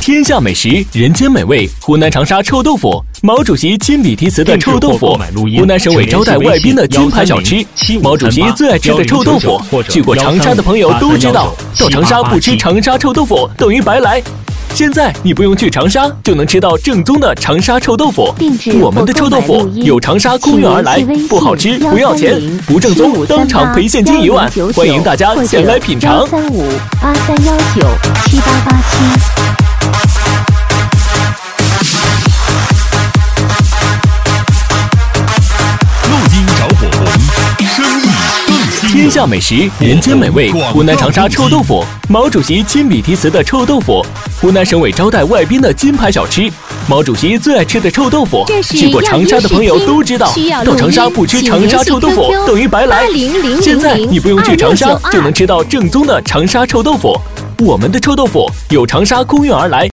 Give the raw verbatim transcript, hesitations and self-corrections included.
天下美食，人间美味，湖南长沙臭豆腐，毛主席亲笔题词的臭豆腐，湖南省委招待外宾的金牌小吃，毛主席最爱吃的臭豆腐。去过长沙的朋友都知道，到长沙不吃长沙臭豆腐等于白来。现在你不用去长沙，就能吃到正宗的长沙臭豆腐。我们的臭豆腐有长沙空运而来，不好吃不要钱，不正宗当场赔现金一万。欢迎大家前来品尝。 三五八三幺九七八八七。 天下美食，人间美味，湖南长沙臭豆腐，毛主席亲笔题词的臭豆腐，湖南省委招待外宾的金牌小吃，毛主席最爱吃的臭豆腐。去过长沙的朋友都知道，到长沙不吃长沙臭豆腐等于白来。现在你不用去长沙，就能吃到正宗的长沙臭豆腐。我们的臭豆腐有长沙空运而来，